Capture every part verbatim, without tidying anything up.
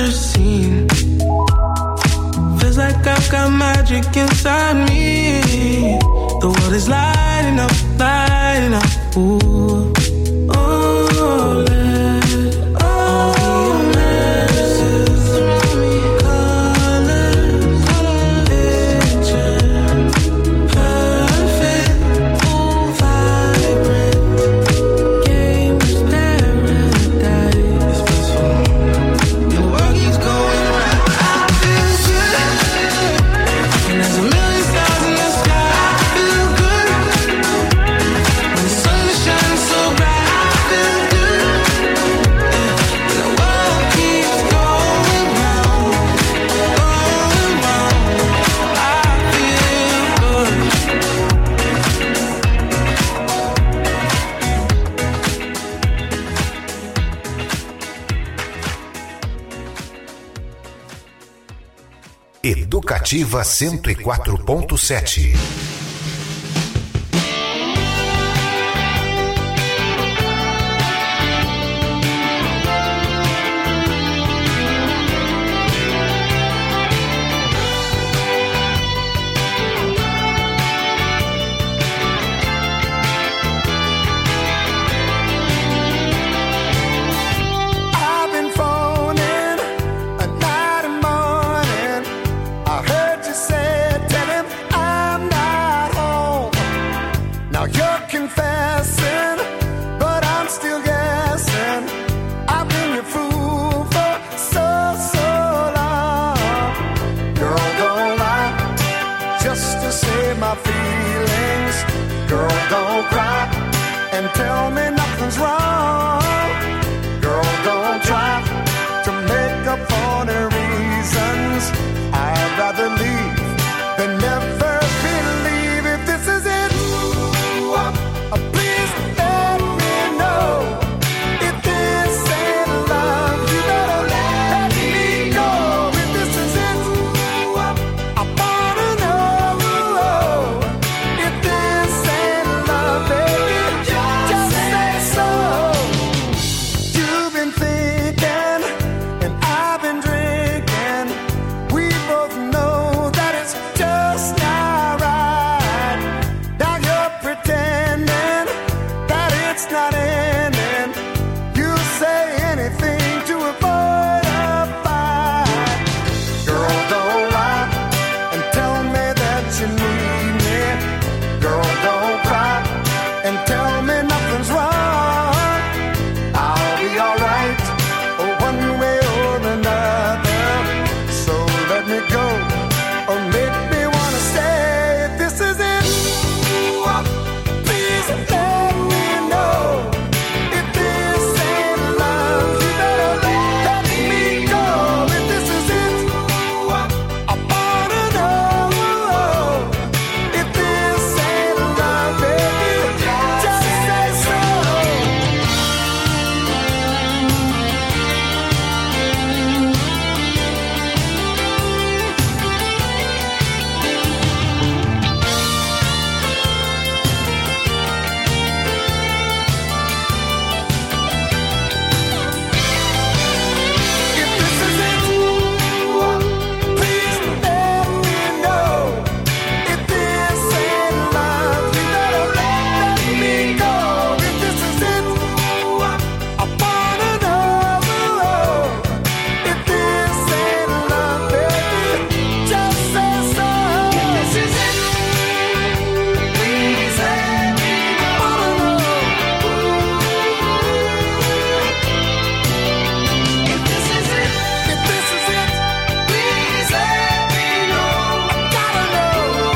never seen. Feels like I've got magic inside me. The world is lighting up, lighting up. Ooh, oh, let all the messages around me. Colors, picture, perfect, ooh, vibrant. Game of paradise. It's peaceful. The world keeps going round. I feel good, and there's a million stars in the sky. I feel good when the sun is shining so bright. I feel good, and the world keeps going round, going round. I feel good. Educativa cento e quatro ponto sete. I've been phoning a night and morning. I heard you say, tell him I'm not home. Now you're confessing, but I'm still guessing. I've been your fool for so, so long. Girl, don't lie just to save my feelings. Girl, don't cry and tell me nothing's wrong. Girl, don't try to make up for the reasons. I'd rather leave than never believe. If this is it, uh, please let me know. If this ain't love, you better let me go. If this is it, I wanna know. If this ain't love, baby, just say so. You've been thinking, and I've been drinking. We both know that it's just not right. Now you're pretending that it's not ending. You say anything to avoid a fight. Girl, don't lie and tell me that you need me. Girl, don't cry and tell me nothing's wrong. I'll be alright, one way or another. So let me go, or make me wanna stay. If this is it, please let me know. If this ain't love, you better let me go. If this is it, I wanna know. If this ain't love, baby, just say so. If this is it, please let me know. If this ain't love, you better let me go. If this is it, I wanna know. If this ain't love, baby, just say so. If this is it, please let me know. If this is it, if this is it, please let me know. I gotta know.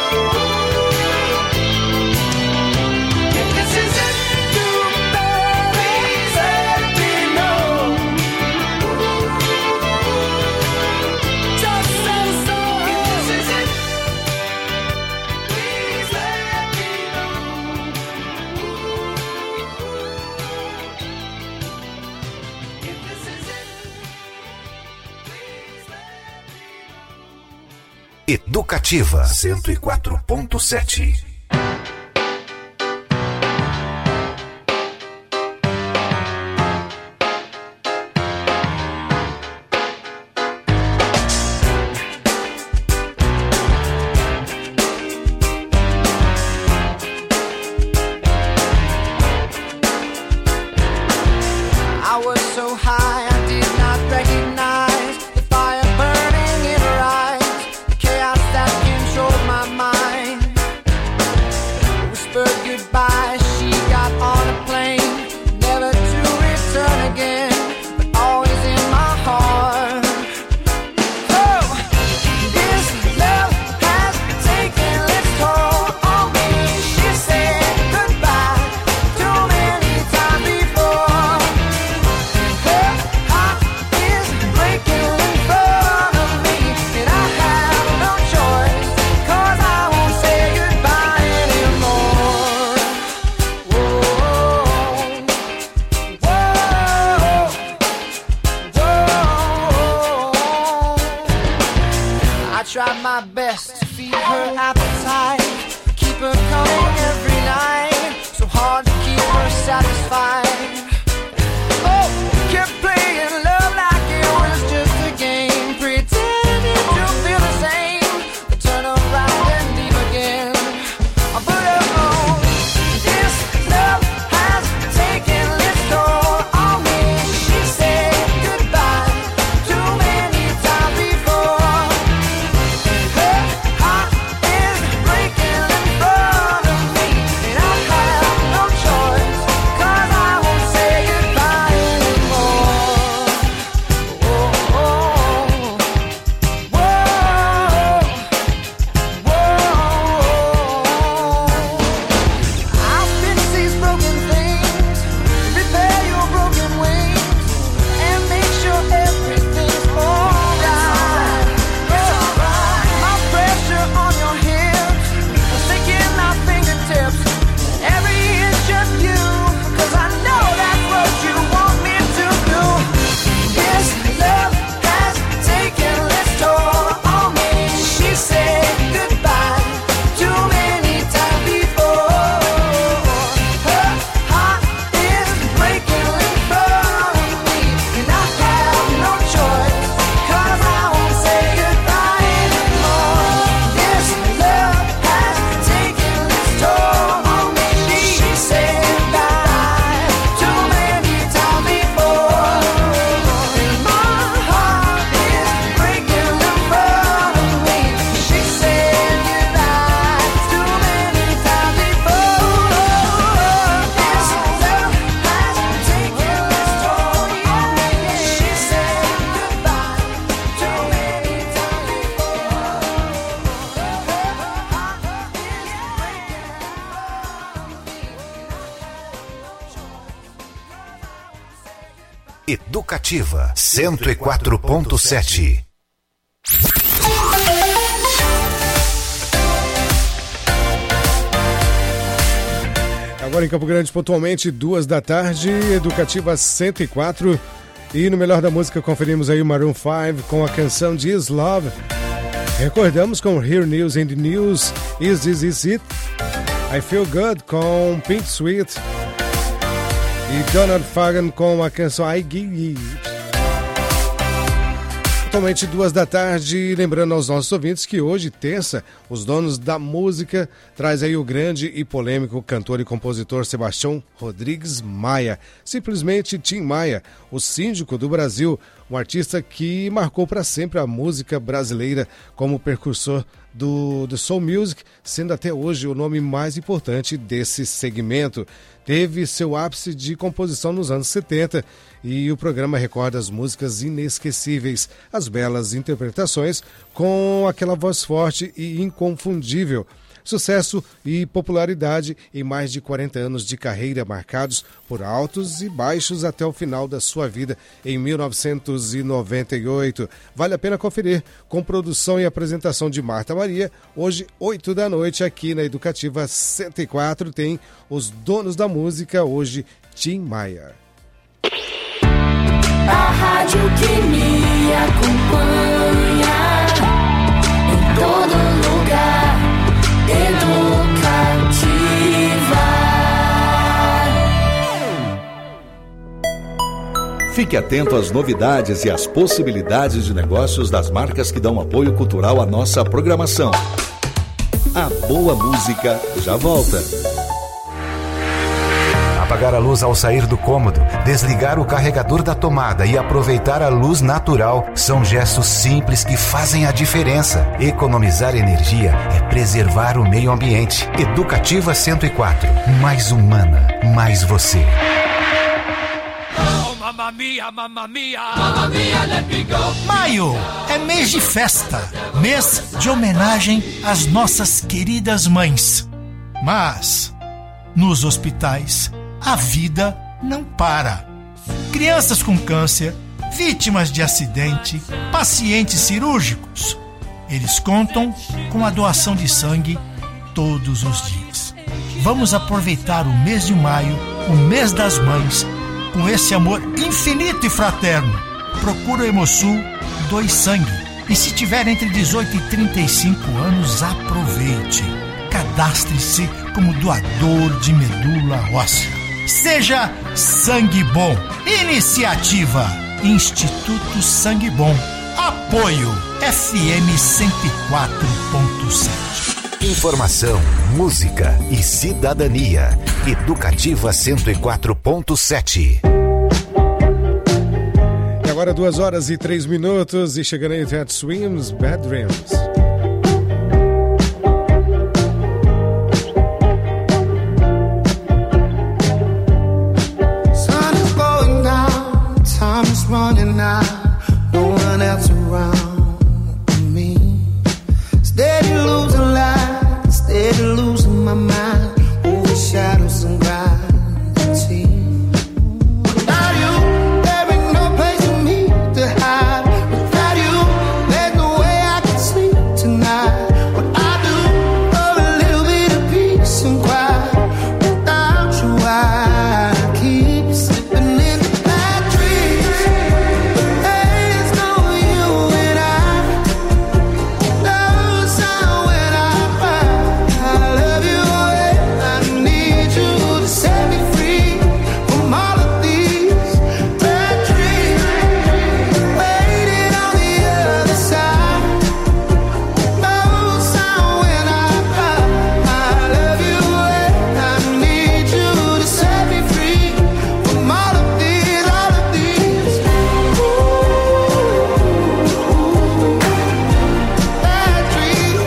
If this is it, you better please let me know. Just say so. If this is it, please let me know. If this is it, please let me know. Educativa cento e quatro ponto sete. try my best to feed her appetite, keep her coming every night, so hard to keep her satisfied. Oh, kept playing love like it was just a game, pretending to feel the same, but turn around and leave again. I put her on. This love has taken its toll on me. She said goodbye too many times before. Her heart is breaking in front of me, and I have no choice, 'cause I won't say goodbye anymore. Oh, oh, whoa, whoa. I'll fix these broken things, repair your broken wings, and make sure everything's alright. It's alright. My pressure on your hips, sticking my fingertips, every inch of you, 'cause I know that's what you want me to do. This love has taken its toll on me. She said goodbye too many times before. Her heart is breaking in front of me, and I have no choice, 'cause I won't say goodbye anymore. This love has taken its toll on me. She said goodbye too many times before, and my heart is breaking in front of me. She said goodbye too many times before. This love has taken its toll on me. She said goodbye too many times Educativa cento e quatro ponto sete. Agora em Campo Grande, pontualmente, duas da tarde, Educativa cento e quatro. E no Melhor da Música conferimos aí o Maroon five com a canção This Love. Recordamos com Hear News and News, Is This Is It? I Feel Good com Pink Sweet. E Donald Fagan com a canção I Give It. Atualmente duas da tarde, lembrando aos nossos ouvintes que hoje, terça, os donos da música traz aí o grande e polêmico cantor e compositor Sebastião Rodrigues Maia, simplesmente Tim Maia, o síndico do Brasil, um artista que marcou para sempre a música brasileira como precursor do, do soul music, sendo até hoje o nome mais importante desse segmento. Teve seu ápice de composição nos anos setenta e o programa recorda as músicas inesquecíveis, as belas interpretações com aquela voz forte e inconfundível. Sucesso e popularidade em mais de quarenta anos de carreira marcados por altos e baixos até o final da sua vida em mil novecentos e noventa e oito. Vale a pena conferir com produção e apresentação de Marta Maria. Hoje, oito da noite, aqui na Educativa cento e quatro, tem os donos da música, hoje Tim Maia. A rádio que me acompanha em todo lugar. Educativa. Fique atento às novidades e às possibilidades de negócios das marcas que dão apoio cultural à nossa programação. A boa música já volta. Apagar a luz ao sair do cômodo, desligar o carregador da tomada e aproveitar a luz natural são gestos simples que fazem a diferença. Economizar energia é preservar o meio ambiente. Educativa cento e quatro. Mais humana, mais você. Oh, mamma mia, mamma mia, mamma mia, let me go. Maio é mês de festa, mês de homenagem às nossas queridas mães. Mas, nos hospitais, a vida não para. Crianças com câncer, vítimas de acidente, pacientes cirúrgicos. Eles contam com a doação de sangue todos os dias. Vamos aproveitar o mês de maio, o mês das mães, com esse amor infinito e fraterno. Procura o Hemosul, doe sangue E se tiver entre dezoito e trinta e cinco anos, aproveite. Cadastre-se como doador de medula óssea. Seja Sangue Bom. Iniciativa Instituto Sangue Bom. Apoio F M cento e quatro ponto sete. Informação, música e cidadania. Educativa cento e quatro ponto sete. E agora duas horas e três minutos e chegando aí Ted Swims, Bad Dreams. Sun is going down, time is running out, no one else around me. Steady losing light, steady losing my mind, over shadows and gravity. Without you, there ain't no place for me to hide. Without you, there's no way I can sleep tonight. What I do, for a little bit of peace and quiet. Without you, I keep slipping into bad dreams. But there's no you and I. No sound when I cry. I love you and I need you to set me free from all of these bad dreams. Waiting on the other side. No sound when I cry. I love you and I need you to set me free from all of these, all of these bad dreams.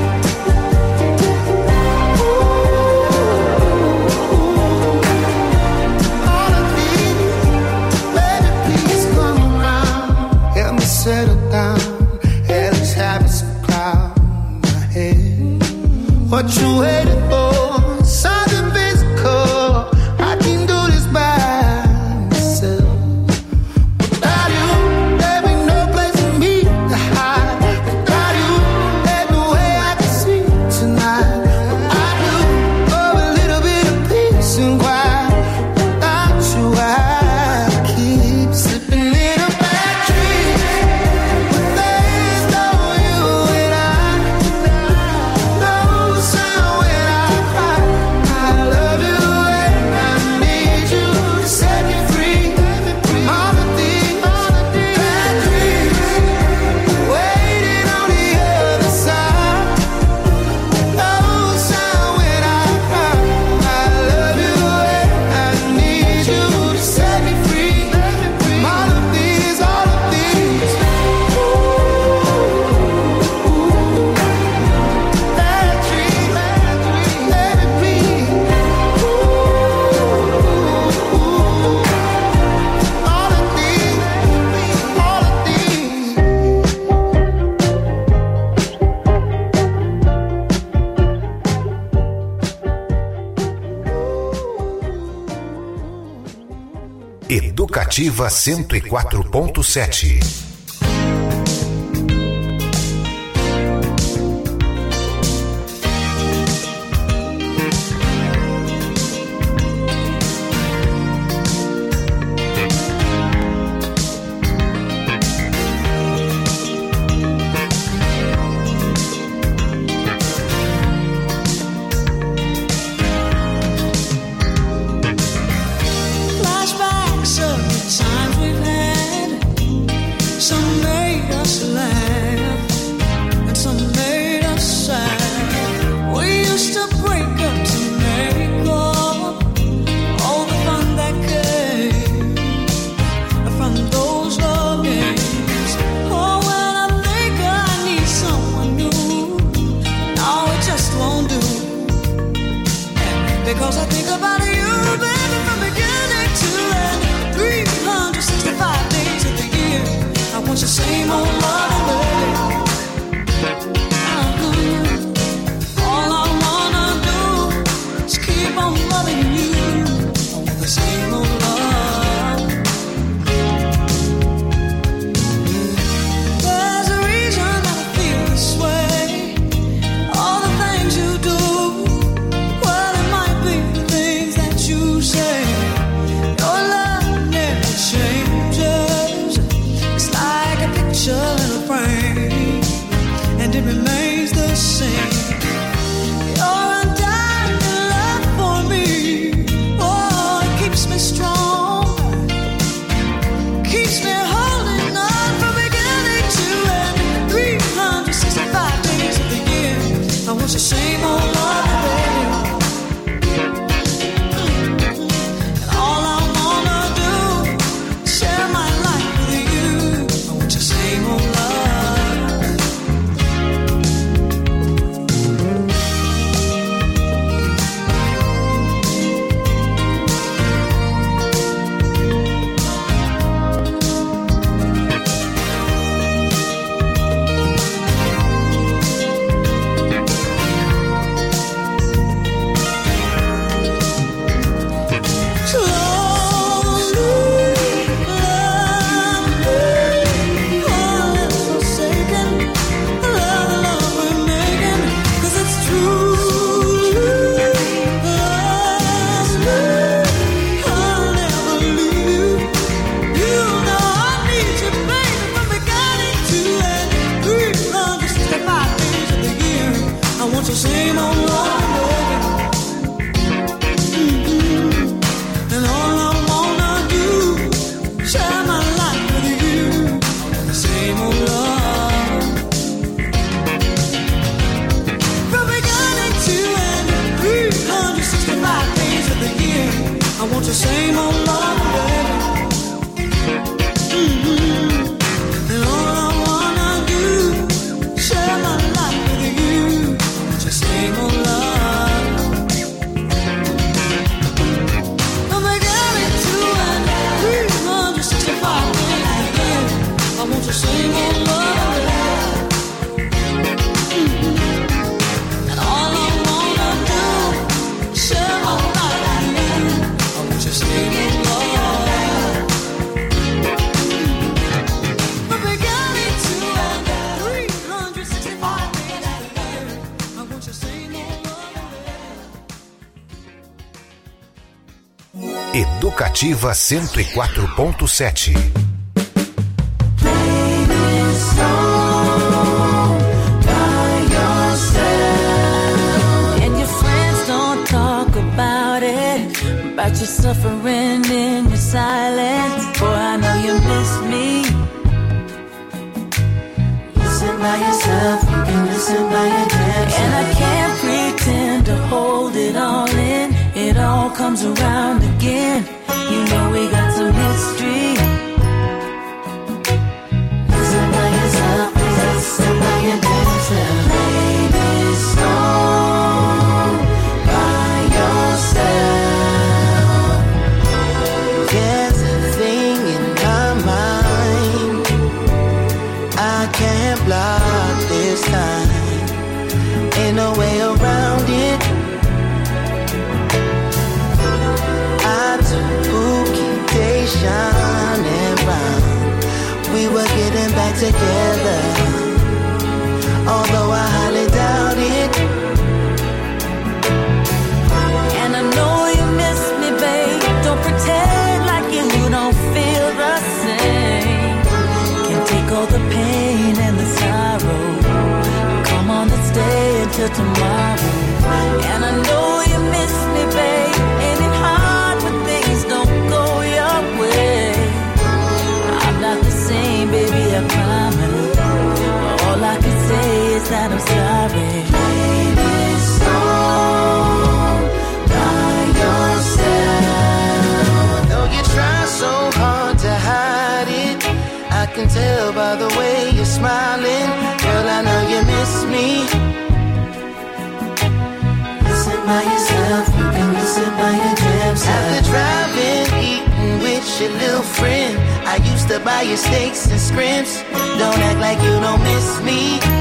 All of these, baby, please come around. Help me settle down. Hell is having some cloud in my head. What you waiting for? Something physical. I can do this by myself. Without you, there ain't no place for me to hide. Without you, there's no way I can sleep tonight. What I do, for a little bit of peace and quiet. Without you, I keep slipping into bad dreams. But there's no you and I. No sound when I cry. I love you and I need you to set me free from all of these bad dreams. Waiting on the other side. No sound when I cry. I love you and I need you to set me free from all of these, all of these bad dreams. Let it be. All of these, all of these. Educativa cento e quatro ponto sete. Flashbacks of the times we've had. Some made us laugh, and some made us sad. We used to break up to make up all the fun that came from those love games. Oh, when I think I need someone new, no, it just won't do. Because I think about you, baby, from beginning to end. three hundred sixty-five days of the year, I want your same old love, baby. Uh-huh. All I wanna do is keep on loving you with the same old love. There's a reason that I feel this way. All the things you do, well, it might be the things that you say. Your love never changes. It's like a picture in a frame. and it remains the same. Your undying love for me, oh, it keeps me strong, keeps me holding on from beginning to end. three hundred sixty-five days of the year, I want the same old love, baby. And all I wanna do is share my life with you. I want your same old love. Same old love, baby. Mm-hmm. And all I wanna do, share my life with you. The same old love. From beginning to end, three hundred sixty-five days of the year, I want the same old love, baby. Mm-hmm. And all I wanna do, share my life with you. Same old love. From beginning to end, three hundred sixty-five days a year, I want the same old love. Mm-hmm. And all I wanna do is share my life with you. I want your same old love. From beginning to end, three hundred sixty-five days a year, I want your same old love. Educativa cento e quatro ponto sete. And your friends don't talk about it, about your suffering in your silence. Boy, I know you miss me. Listen by yourself, you can listen by your damn self. And I can't pretend to hold it all in. It all comes around again. You know we got some history. Listen by yourself, listen by your damn self. Lady Stone, by yourself. There's a thing in my mind I can't block this time. Ain't no way around it. I took Pookie Day shining round. We were getting back together, although I highly doubt it. And I know you miss me, babe. Don't pretend like you don't feel the same. Can't take all the pain and the sorrow. Come on, let's stay until tomorrow. And I know you miss me, babe. Ain't it hard when things don't go your way? I'm not the same, baby, I promise. But all I can say is that I'm sorry. Baby, so by yourself. Though you try so hard to hide it, I can tell by the way you're smiling. Girl, I know you miss me. Listen by yourself, you can listen by your damn self. After driving, eating with your little friend, I used to buy you steaks and scrimps. Don't act like you don't miss me.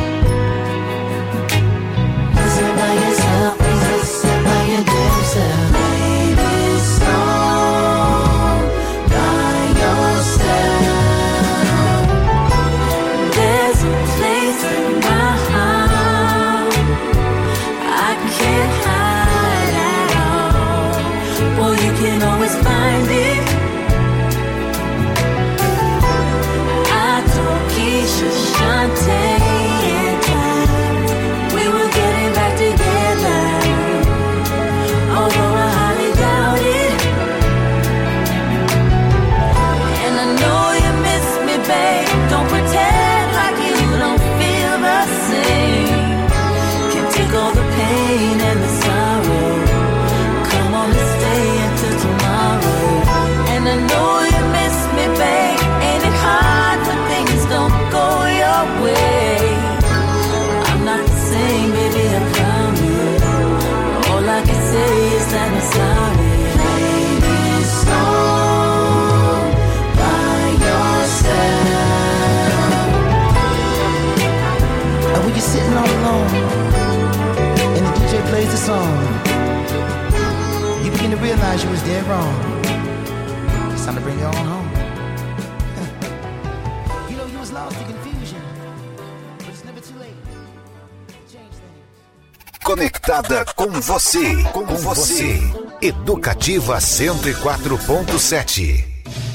Listen by yourself, listen by your damn self. Baby, stone by yourself. There's a place in my heart I can't hide at all. Boy, you can always find it. I told Keisha, Shantae, and Ty. song, you begin to realize you was dead wrong. It's time to bring you on home. You know you was lost in confusion, but it's never too late to change things. Conectada com você, com você. Educativa cento e quatro ponto sete.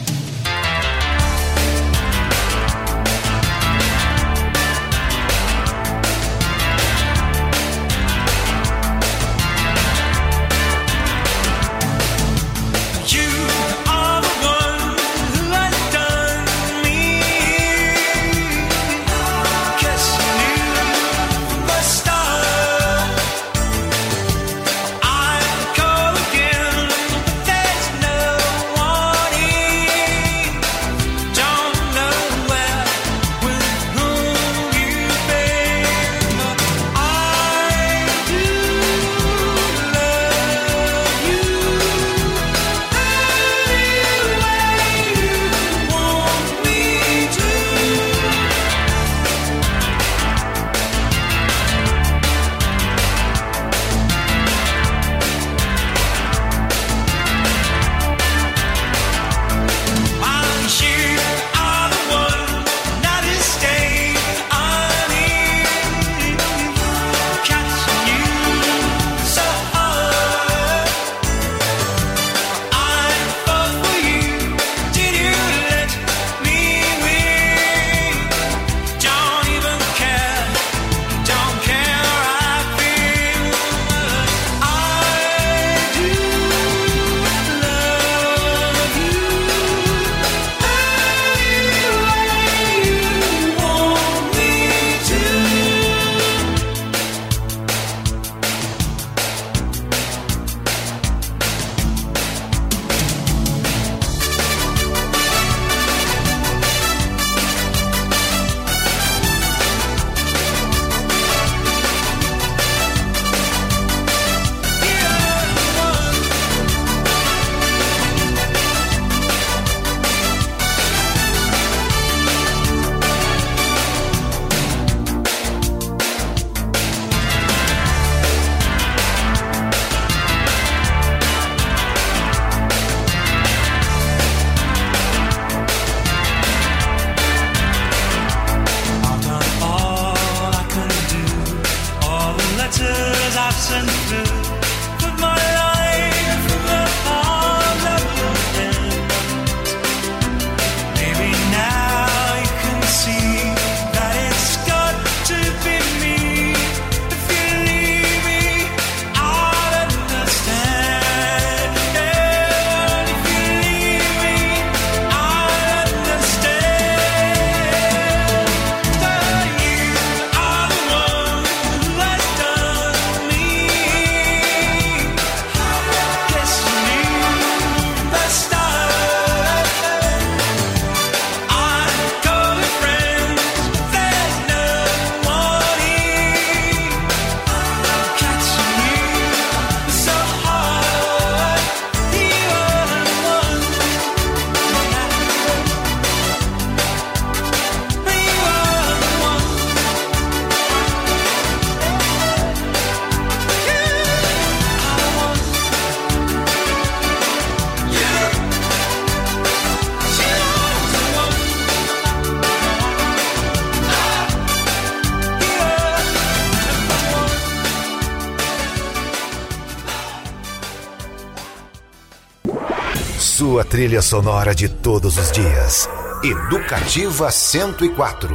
Sua trilha sonora de todos os dias. Educativa cento e quatro.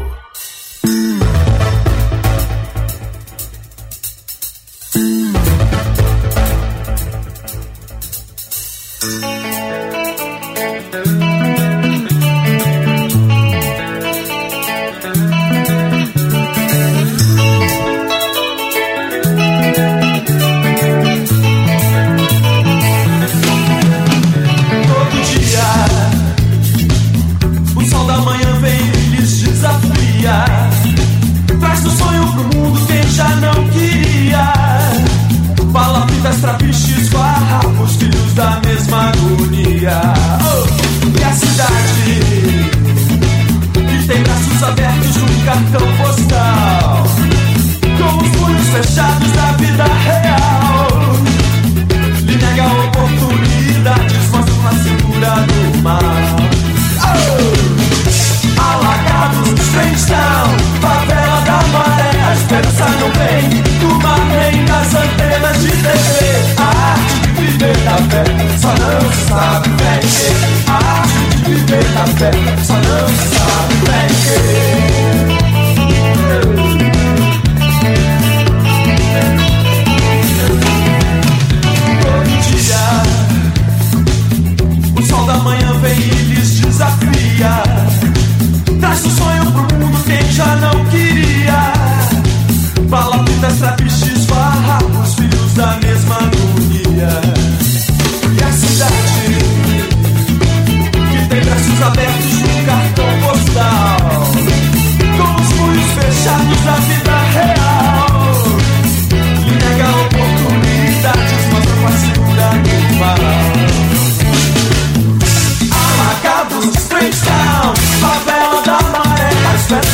Trapiches, farrapos, filhos da mesma agonia. Oh, e a cidade que tem braços abertos de um cartão postal, com os punhos fechados da vida real.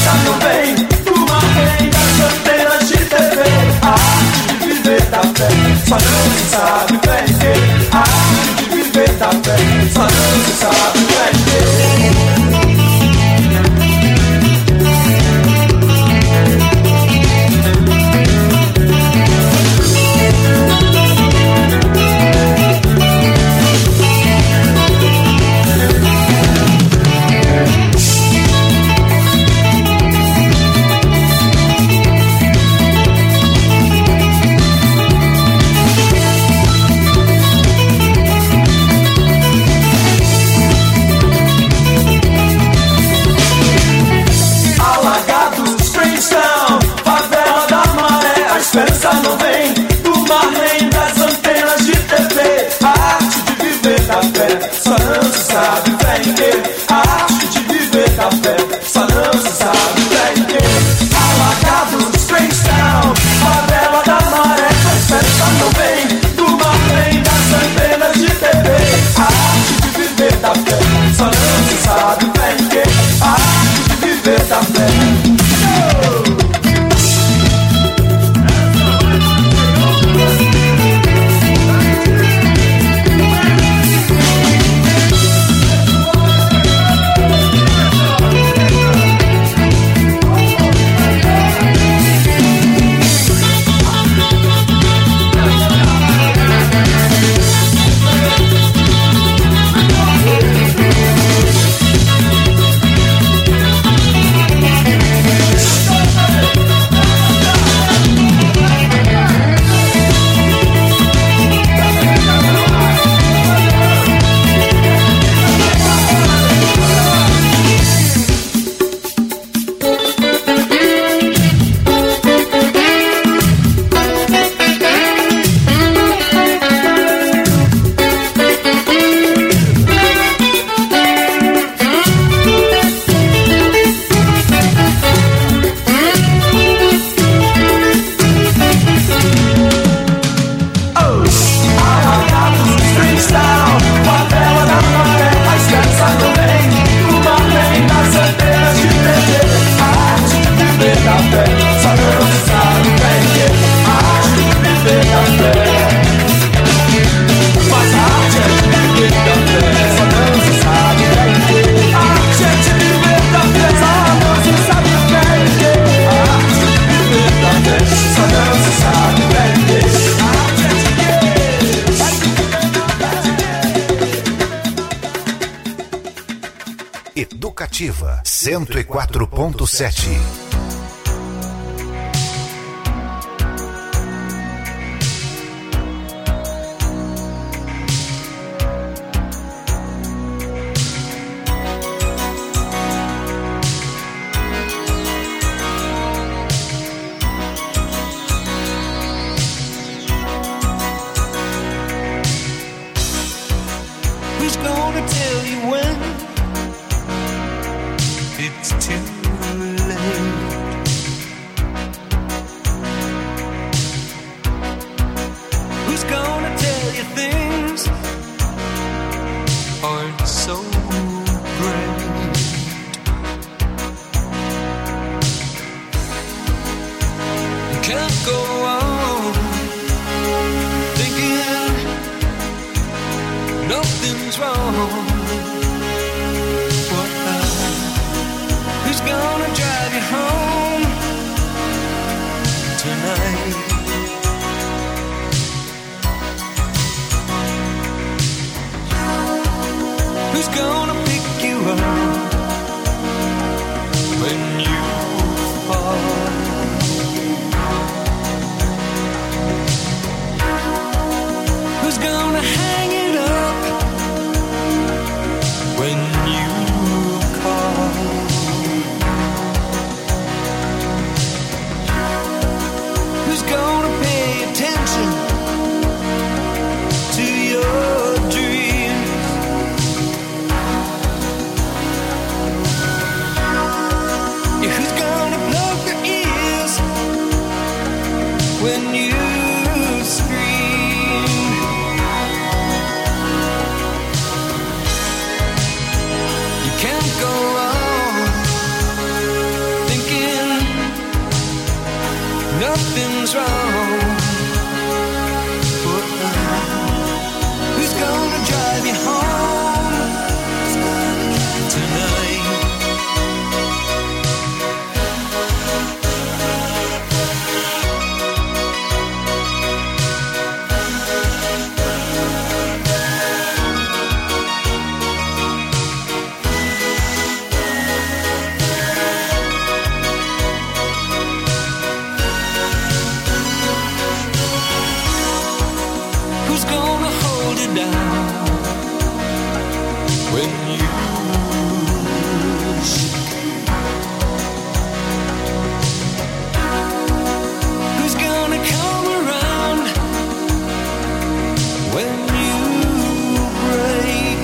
esperança não vem do marquem das antenas de T V. A arte de viver da fé só não se sabe fé em quê. A arte de viver da fé só não se sabe fé em quê. Esperança não vem do mar nem das antenas de T V. A arte de viver da fé só não se sabe fé em quê. A arte de viver da fé só não se sabe fé em quê. Alagados, Springstown, favela da maré. A esperança não vem do mar nem das antenas de T V. A arte de viver da fé só não se sabe fé em quê. A arte de viver da fé. Educativa cento e quatro ponto sete. Who's gonna tell you when it's too late? Who's gonna tell you things aren't so great? You can't go on thinking nothing's wrong. What now? Who's gonna drive you home tonight? Who's gonna pick you up when you fall? nothing's wrong. Who's gonna drive you home tonight? Who's gonna hold it down when you shake? Who's gonna come around when you break?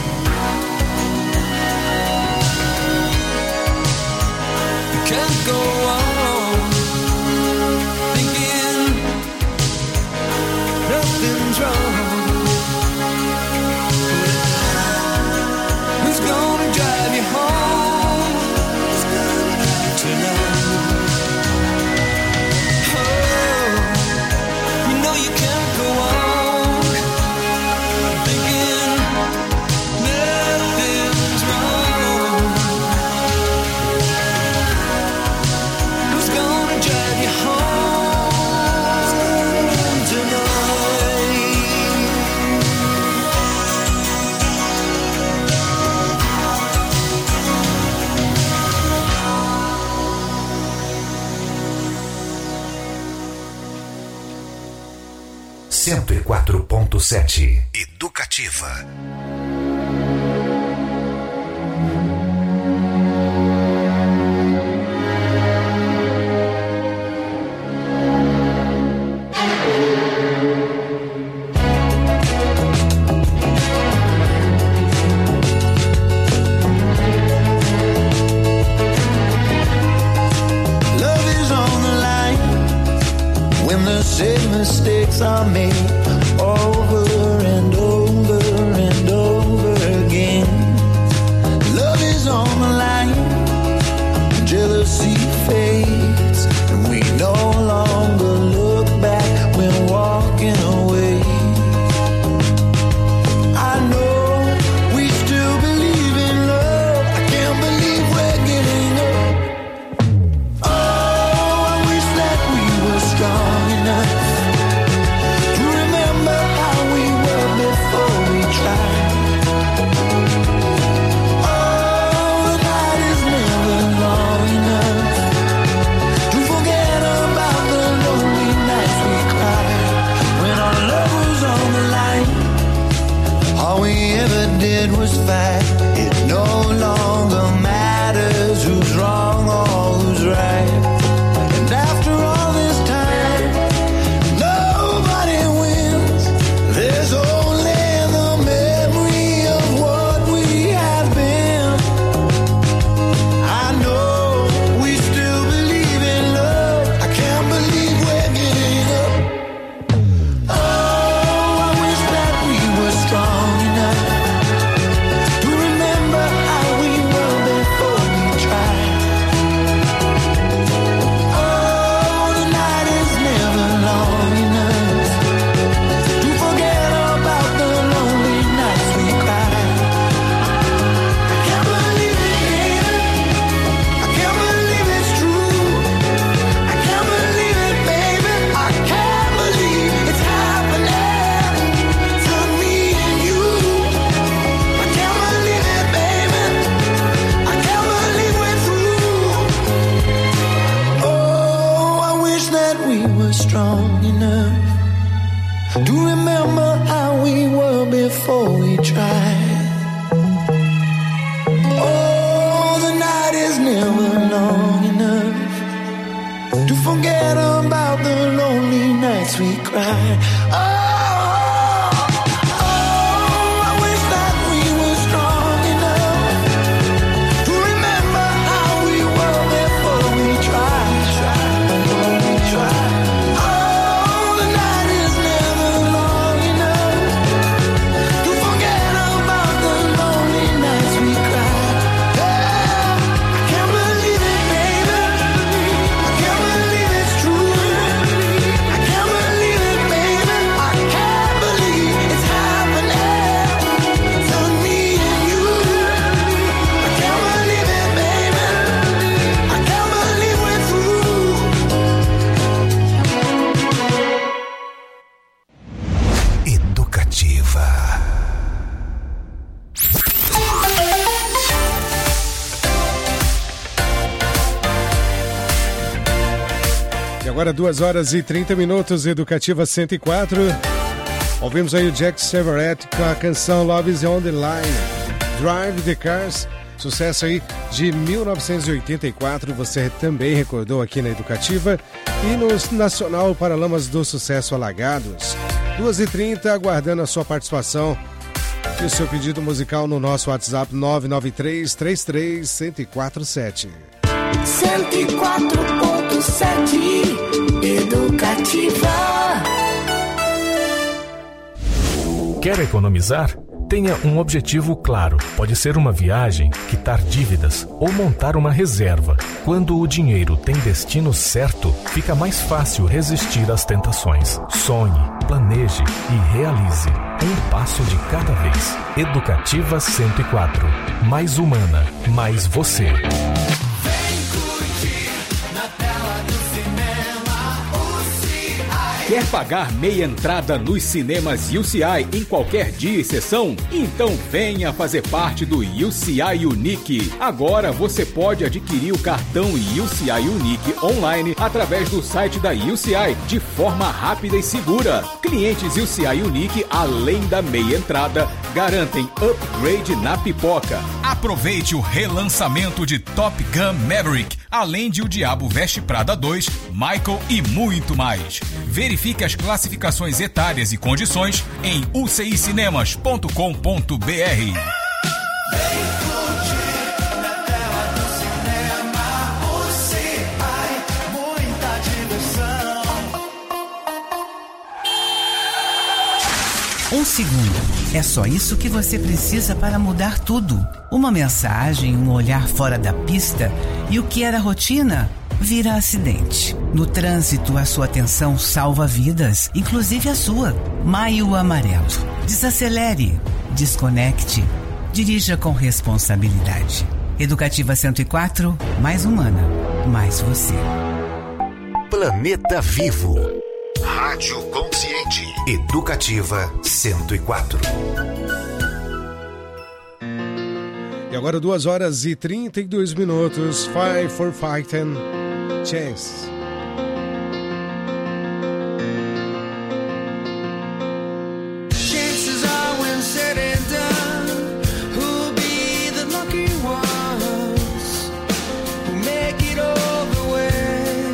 You can't go on thinking nothing's wrong. Who's gonna drive you home tonight? Oh, you know you can't go on thinking nothing's wrong. Who's gonna drive you home tonight? cento e quatro ponto sete Educativa. Love is on the line when the same mistakes are made over and over and over again. Love is on the line, jealousy fades, and we no longer look back when walking away. I know we still believe in love. I can't believe we're giving up. Oh, I wish that we were strong enough to remember how we were before we tried. Oh, the night is never long enough to forget about the lonely nights we cried when our love was on the line. All we ever did was fight. It no longer matters who's wrong or who's right. And after all this time, nobody wins. There's only the memory of what we have been. I know we still believe in love. I can't believe we're giving up. Oh, I wish that we were strong enough to remember how we were before we tried. Oh, the night is never long enough to forget about the lonely nights we cried. I can't believe it, baby. I can't believe it's true. I can't believe it, baby. I can't believe it's happening to me and you. I can't believe it, baby. I can't believe we're through. Oh, I wish that we were strong enough to remember how we were before we tried. Oh, the night is never long enough to forget about the lonely nights we cried. Oh, oh, I wish that we were strong enough to remember how we were before we tried. Before we tried. Oh, the night is never long enough to forget about the lonely nights we cried. Yeah, I can't believe it, baby. I can't believe it's true. E agora duas horas e trinta minutos, Educativa cento e quatro. Ouvimos aí o Jack Severett com a canção Love is on the Line. Drive the Cars, sucesso aí de mil novecentos e oitenta e quatro, você também recordou aqui na Educativa. E no Nacional Paralamas do Sucesso Alagados. duas e trinta, aguardando a sua participação e o seu pedido musical no nosso WhatsApp nove nove três, três três, um zero quatro sete. cento e quatro ponto sete Educativa. Quer economizar? Tenha um objetivo claro. Pode ser uma viagem, quitar dívidas ou montar uma reserva. Quando o dinheiro tem destino certo, fica mais fácil resistir às tentações. Sonhe, planeje e realize. Um passo de cada vez. Educativa cento e quatro. Mais humana, mais você. Quer pagar meia entrada nos cinemas U C I em qualquer dia e sessão? Então venha fazer parte do U C I Unique. Agora você pode adquirir o cartão U C I Unique online através do site da U C I de forma rápida e segura. Clientes U C I Unique, além da meia entrada, garantem upgrade na pipoca. Aproveite o relançamento de Top Gun Maverick, além de O Diabo Veste Prada dois, Michael e muito mais. Verifique as classificações etárias e condições em u c i cinemas ponto com ponto b r. Um segundo. É só isso que você precisa para mudar tudo. Uma mensagem, um olhar fora da pista e o que era rotina vira acidente. No trânsito, a sua atenção salva vidas, inclusive a sua. Maio Amarelo. Desacelere, desconecte, dirija com responsabilidade. Educativa cento e quatro, mais humana, mais você. Planeta Vivo. Rádio Consciente. Educativa cento e quatro. E agora duas horas e trinta e dois minutos. Five for Fighting Chance. Chances are when said and done, who'll be the lucky ones who make it all the way?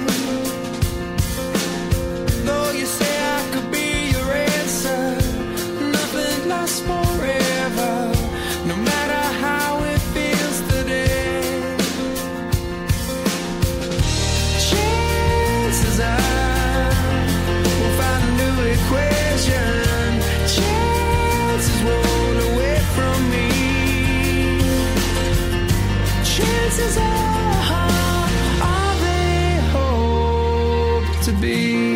Though you say I could be your answer, nothing lasts forever, no matter how it feels today. Chances are we'll find a new equation. Chances won't away from me. Chances are, are they hope to be?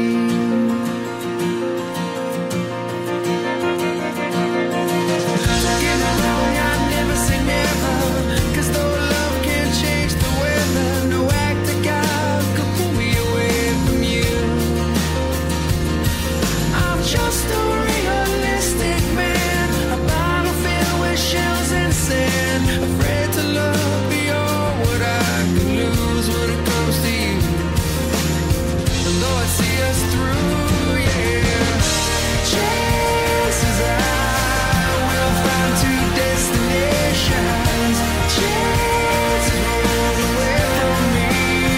Afraid to love beyond what I can lose when it comes to you. And though I see us through, yeah, chances are we'll find two destinations. Chances roll away from me.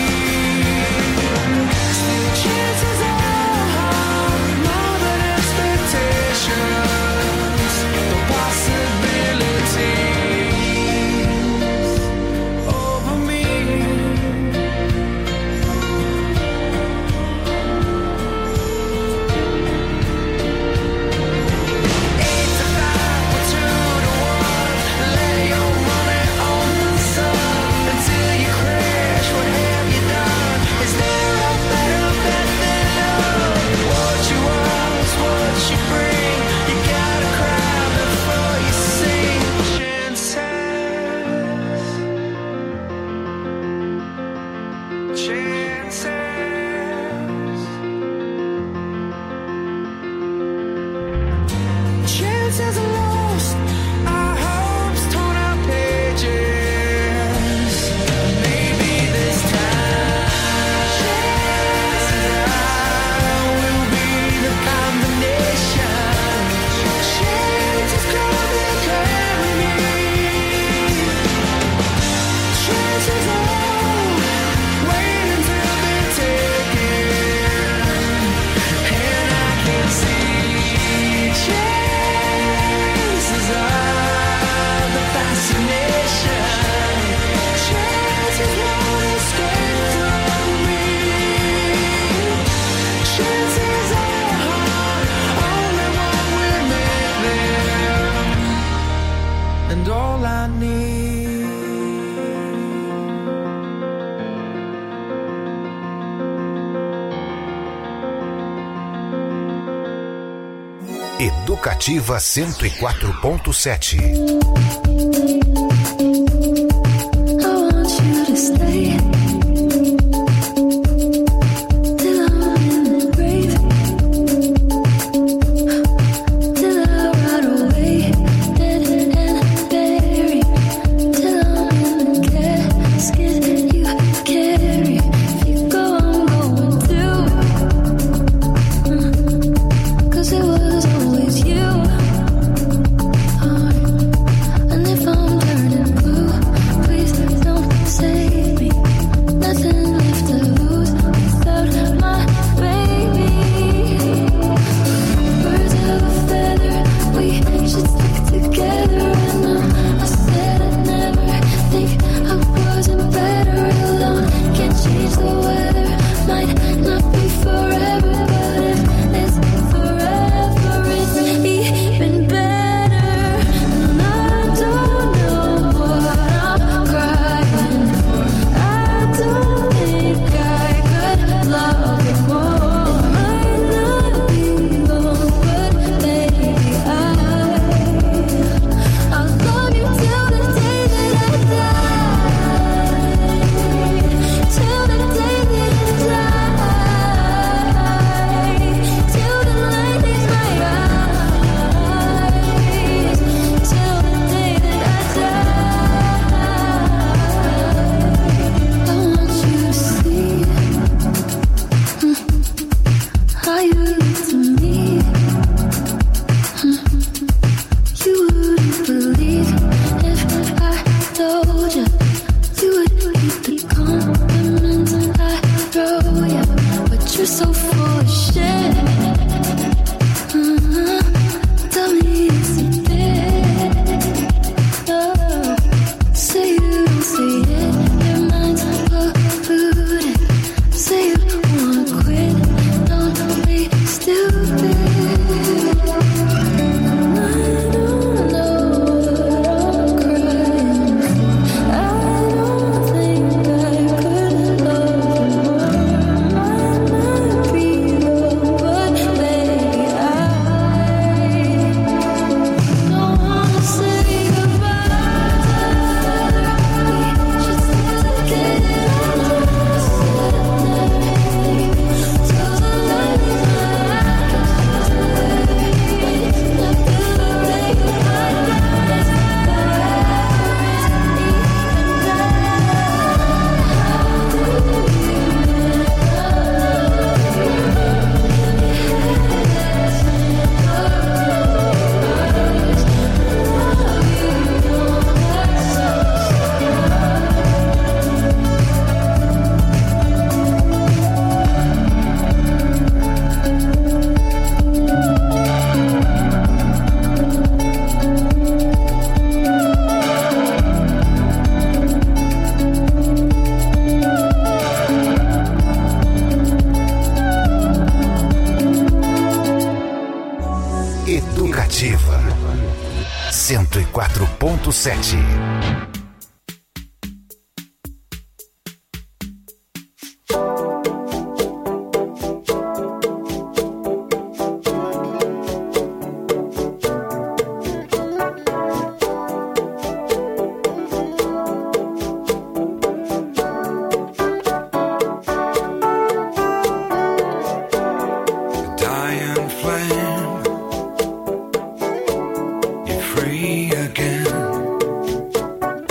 Still chances are more than expectations. The possibility chances are lost, our hopes torn out pages. Maybe this time chances Educativa cento e quatro ponto sete. cento e quatro ponto sete. Free again.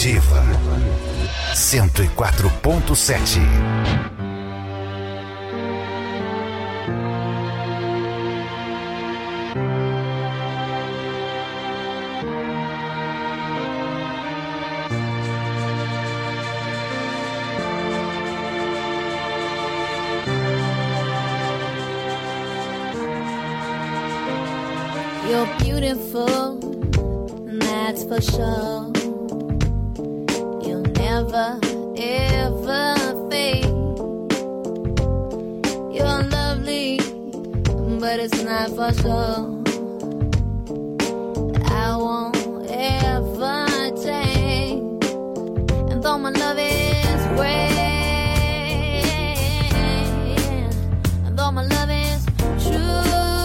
Educativa cento e quatro ponto sete. You're beautiful, and that's for sure. You'll never, ever fade. You're lovely, but it's not for sure. I won't ever change. And though my love is great, and though my love is true,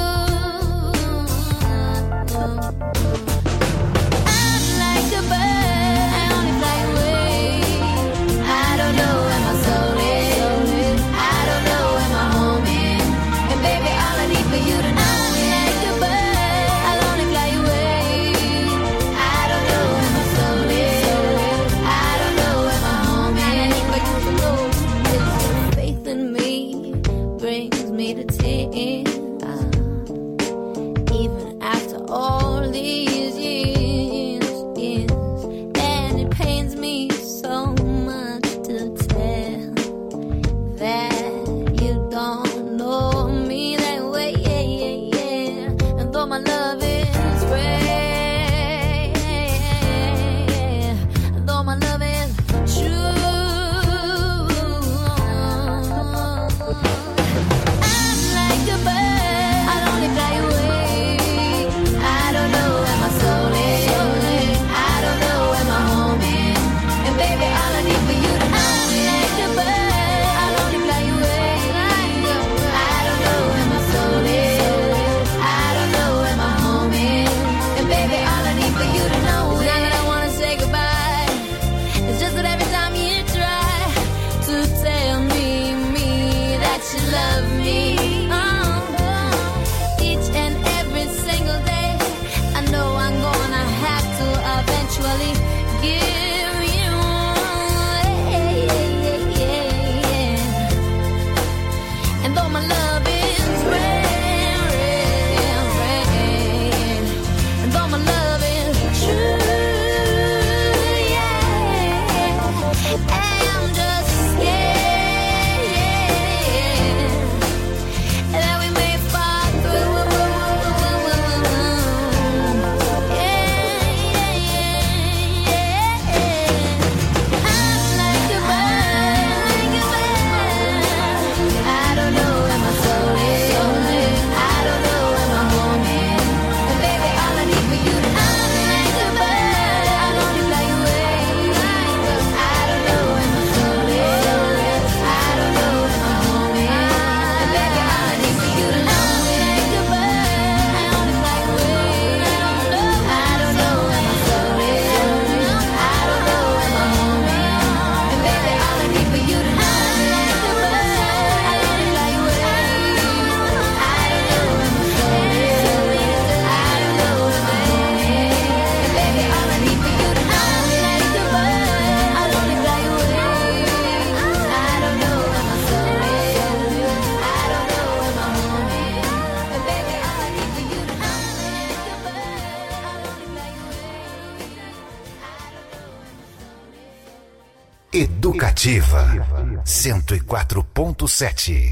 Educativa cento e quatro ponto sete.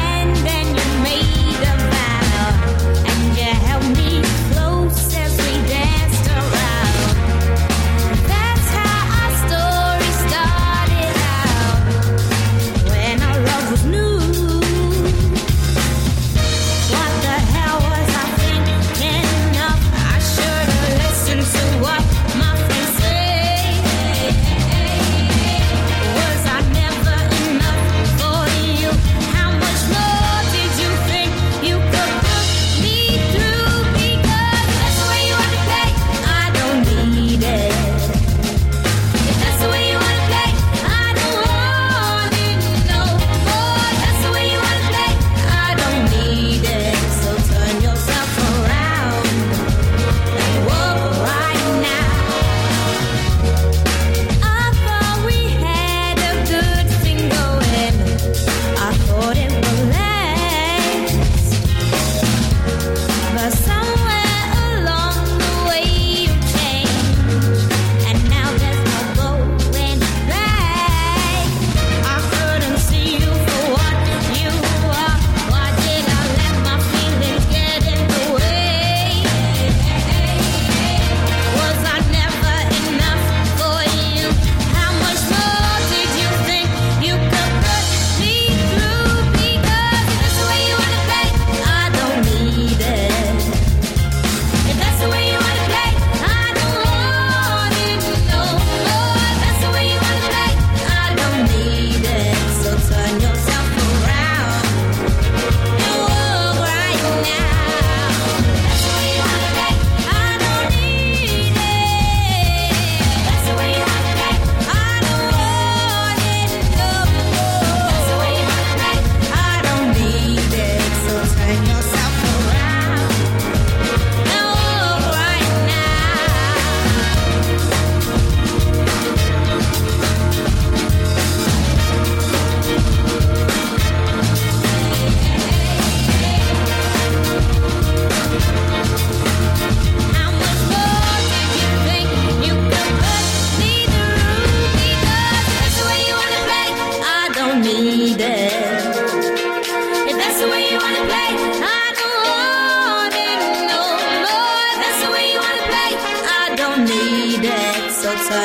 Made a vow, and you held me close as we danced.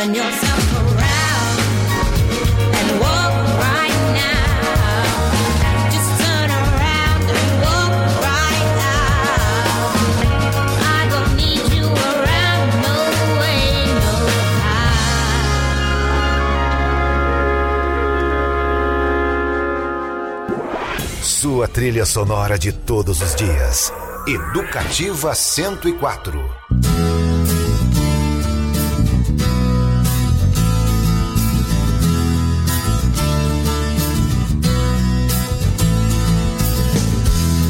turn yourself around and walk right now. Just turn around and walk right now. I don't need you around, no way, no how. Sua trilha sonora de todos os dias. Educativa cento e quatro.